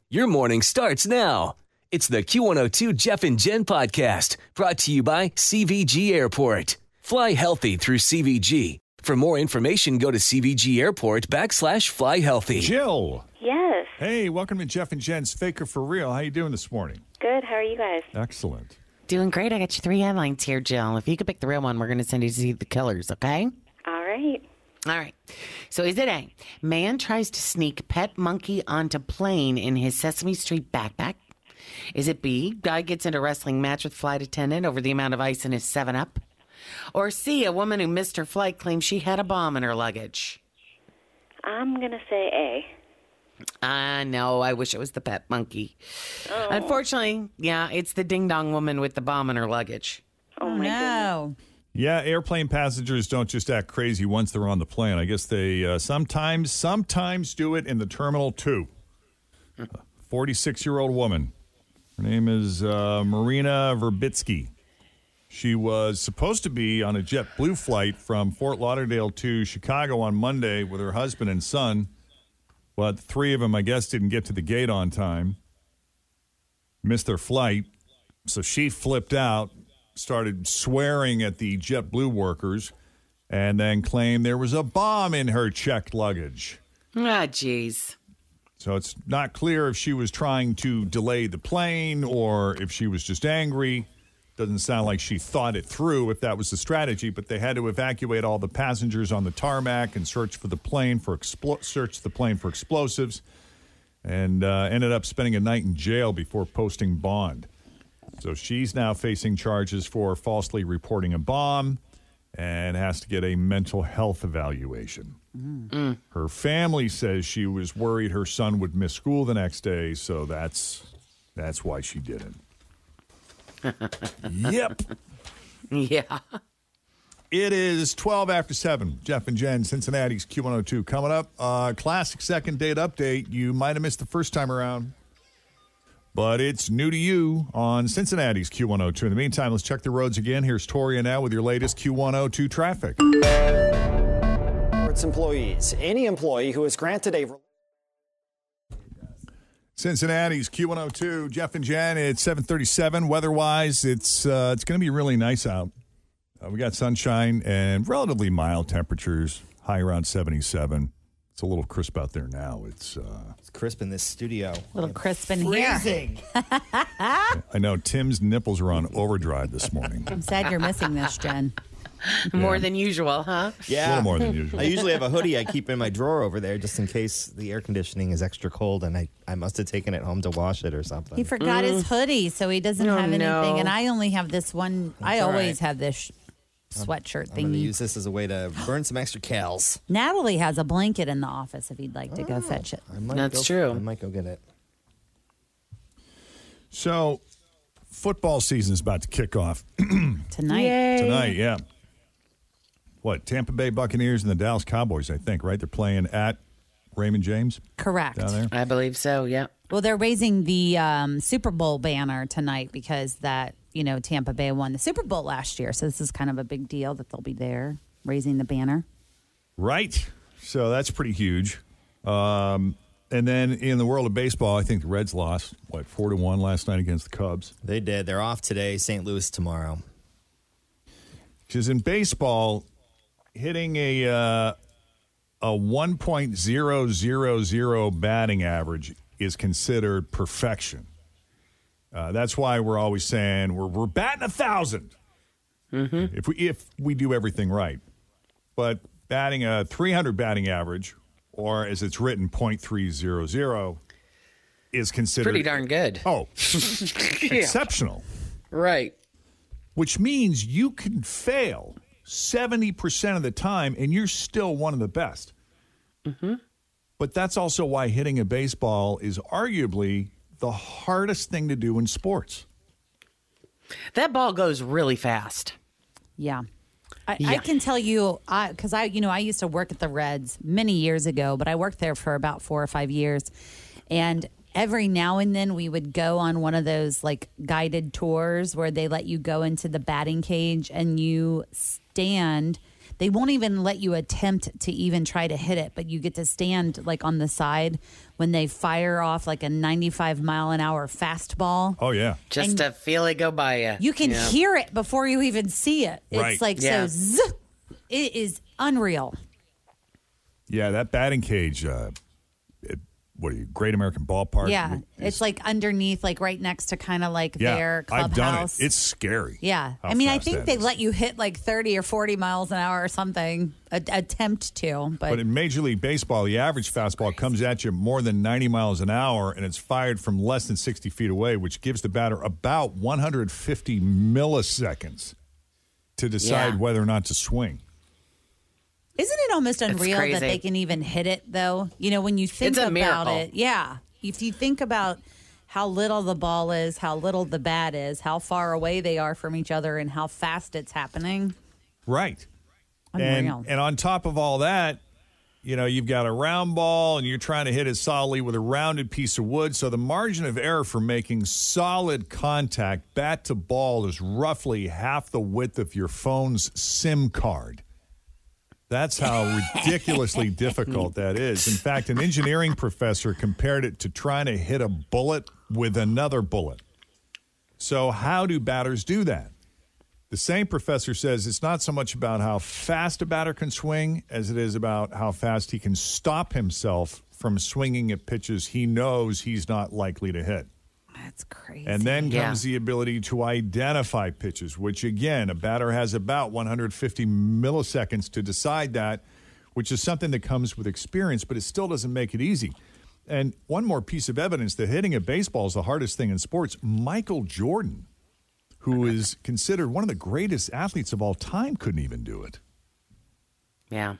Your morning starts now. It's the Q102 Jeff and Jen podcast brought to you by CVG Airport. Fly healthy through CVG. For more information, go to CVG Airport /fly healthy. Jill. Yes. Hey, welcome to Jeff and Jen's Faker for Real. How you doing this morning? Good. How are you guys? Excellent. Doing great. I got you 3 headlines here, Jill. If you could pick the real one, we're going to send you to see the killers, okay? All right. All right. So is it A, man tries to sneak pet monkey onto plane in his Sesame Street backpack? Is it B, guy gets into wrestling match with flight attendant over the amount of ice in his 7-Up? Or C, a woman who missed her flight claims she had a bomb in her luggage? I'm going to say A. No, I wish it was the pet monkey. Oh. Unfortunately, yeah, it's the ding-dong woman with the bomb in her luggage. Oh, my goodness. Yeah, airplane passengers don't just act crazy once they're on the plane. I guess they sometimes do it in the Terminal 2. 46-year-old woman. Her name is Marina Verbitsky. She was supposed to be on a JetBlue flight from Fort Lauderdale to Chicago on Monday with her husband and son, but the 3 of them, I guess, didn't get to the gate on time, missed their flight, so she flipped out, started swearing at the JetBlue workers, and then claimed there was a bomb in her checked luggage. Ah, jeez. So it's not clear if she was trying to delay the plane or if she was just angry. Doesn't sound like she thought it through if that was the strategy, but they had to evacuate all the passengers on the tarmac and search the plane for explosives, and ended up spending a night in jail before posting bond. So she's now facing charges for falsely reporting a bomb and has to get a mental health evaluation. Her family says she was worried her son would miss school the next day, so that's why she did it. Yep. Yeah. It is 12 after 7. Jeff and Jen, Cincinnati's Q102. Coming up, classic second date update. You might have missed the first time around, but it's new to you on Cincinnati's Q102. In the meantime, let's check the roads again. Here's Toria now with your latest Q102 traffic. Its employees. Any employee who is granted a... Cincinnati's Q102. Jeff and Jen, it's 7:37. Weather-wise, it's going to be really nice out. We got sunshine and relatively mild temperatures, high around 77. It's a little crisp out there now. It's crisp in this studio. A little crisp in Freezing. here. I know Tim's nipples are on overdrive this morning. I'm sad you're missing this, Jen. More than usual, huh? Yeah. A little more than usual. I usually have a hoodie I keep in my drawer over there just in case the air conditioning is extra cold and I must have taken it home to wash it or something. He forgot his hoodie, so he doesn't have anything. no. And I only have this one. I all always right. have this sweatshirt I'm going to thingy. use this as a way to burn some extra calories. Natalie has a blanket in the office if you'd like to go fetch it. That's true. I might go get it. So, football season is about to kick off Tonight. tonight, yeah. What, Tampa Bay Buccaneers and the Dallas Cowboys, I think, right? They're playing at Raymond James Correct. down there. I believe so, yeah. Well, they're raising the Super Bowl banner tonight because Tampa Bay won the Super Bowl last year. So this is kind of a big deal that they'll be there raising the banner. Right. So that's pretty huge. And then in the world of baseball, I think the Reds lost, 4-1 last night against the Cubs. They did. They're off today, St. Louis tomorrow. Because in baseball, hitting a 1.000 batting average is considered perfection. That's why we're always saying we're batting 1,000 if we do everything right. But batting a 300 batting average, or as it's written, .300, is considered Pretty darn good. Oh, exceptional. Right. Which means you can fail 70% of the time and you're still one of the best. But that's also why hitting a baseball is arguably the hardest thing to do in sports. That ball goes really fast. Yeah. I can tell you, because I used to work at the Reds many years ago, but I worked there for about 4 or 5 years. And every now and then we would go on one of those like guided tours where they let you go into the batting cage and you stand. they won't even let you attempt to even try to hit it, but you get to stand like on the side when they fire off like a 95-mile-an-hour fastball. Oh, yeah. Just to feel it go by you. You can hear it before you even see it. Right. It's like so zzz, it is unreal. Yeah, that batting cage, what are you, Great American Ballpark? Yeah, it's like underneath, like right next to kind of like their clubhouse. I've done it. It's scary. Yeah. how I mean, I fast think that they is. let you hit like 30 or 40 miles an hour or something, attempt to. But in Major League Baseball, the average fastball comes at you more than 90 miles an hour, and it's fired from less than 60 feet away, which gives the batter about 150 milliseconds to decide whether or not to swing. Isn't it almost unreal crazy. that they can even hit it, though? You know, when you think It's a about miracle. it. Yeah. If you think about how little the ball is, how little the bat is, how far away they are from each other, and how fast it's happening. Right. Unreal. And on top of all that, you know, you've got a round ball and you're trying to hit it solidly with a rounded piece of wood. So the margin of error for making solid contact bat to ball is roughly half the width of your phone's SIM card. That's how ridiculously difficult that is. In fact, an engineering professor compared it to trying to hit a bullet with another bullet. So how do batters do that? The same professor says it's not so much about how fast a batter can swing as it is about how fast he can stop himself from swinging at pitches he knows he's not likely to hit. That's crazy. And then comes the ability to identify pitches, which, again, a batter has about 150 milliseconds to decide that, which is something that comes with experience, but it still doesn't make it easy. And one more piece of evidence that hitting a baseball is the hardest thing in sports. Michael Jordan, who is considered one of the greatest athletes of all time, couldn't even do it. Yeah.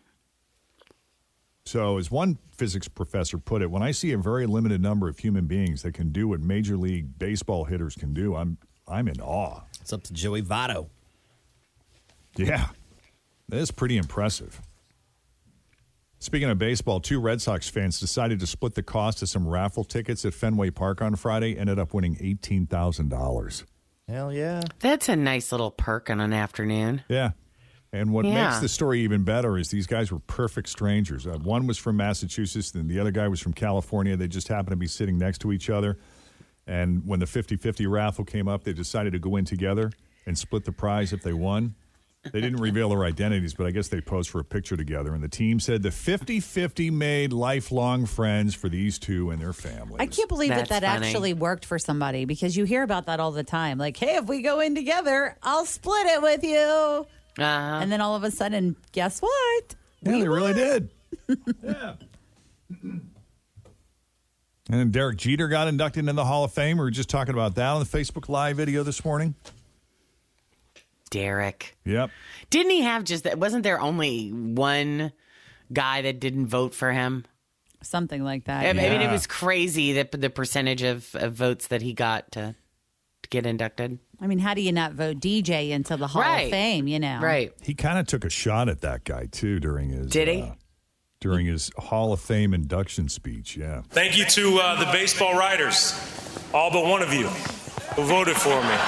So as one physics professor put it, when I see a very limited number of human beings that can do what Major League Baseball hitters can do, I'm in awe. It's up to Joey Votto. Yeah, that is pretty impressive. Speaking of baseball, 2 Red Sox fans decided to split the cost of some raffle tickets at Fenway Park on Friday, ended up winning $18,000. Hell yeah. That's a nice little perk on an afternoon. Yeah. And what Yeah. makes the story even better is these guys were perfect strangers. One was from Massachusetts, and the other guy was from California. They just happened to be sitting next to each other. And when the 50-50 raffle came up, they decided to go in together and split the prize if they won. They didn't reveal their identities, but I guess they posed for a picture together. And the team said the 50-50 made lifelong friends for these two and their families. I can't believe That's that funny. actually worked for somebody, because you hear about that all the time. Like, hey, if we go in together, I'll split it with you. And then all of a sudden, guess what? Yeah, they really did. Yeah. And then Derek Jeter got inducted into the Hall of Fame. We were just talking about that on the Facebook Live video this morning. Derek. Yep. Didn't he have just that? Wasn't there only one guy that didn't vote for him? Something like that. I mean, it was crazy that the percentage of votes that he got to get inducted. I mean, how do you not vote DJ into the Hall of Fame, you know? Right. He kind of took a shot at that guy, too, during his... Did he? During his Hall of Fame induction speech, yeah. Thank you to the baseball writers, all but one of you, who voted for me.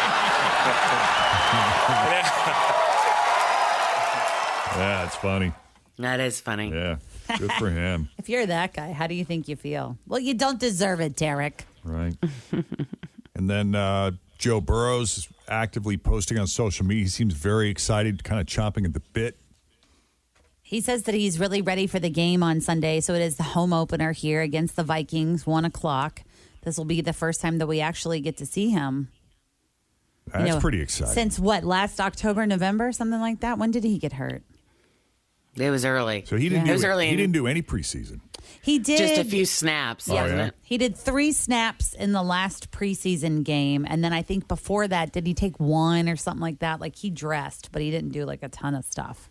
Yeah, it's funny. That is funny. Yeah, good for him. If you're that guy, how do you think you feel? Well, you don't deserve it, Derek. Right. And then Joe Burrows is actively posting on social media. He seems very excited, kind of chomping at the bit. He says that he's really ready for the game on Sunday. So it is the home opener here against the Vikings, 1:00. This will be the first time that we actually get to see him. That's pretty exciting. Since what, last October, November, something like that? When did he get hurt? It was early. So he didn't It was early. He didn't do any preseason. He did. Just a few snaps, wasn't it? He did 3 snaps in the last preseason game. And then I think before that, did he take 1 or something like that? Like he dressed, but he didn't do like a ton of stuff.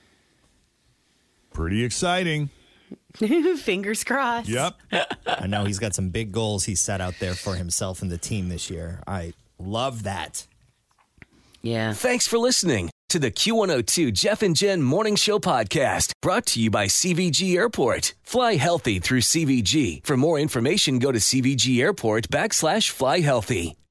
Pretty exciting. Fingers crossed. Yep. I know he's got some big goals he set out there for himself and the team this year. I love that. Yeah. Thanks for listening to the Q102 Jeff and Jen Morning Show podcast, brought to you by CVG Airport. Fly healthy through CVG. For more information, go to CVG Airport /fly healthy.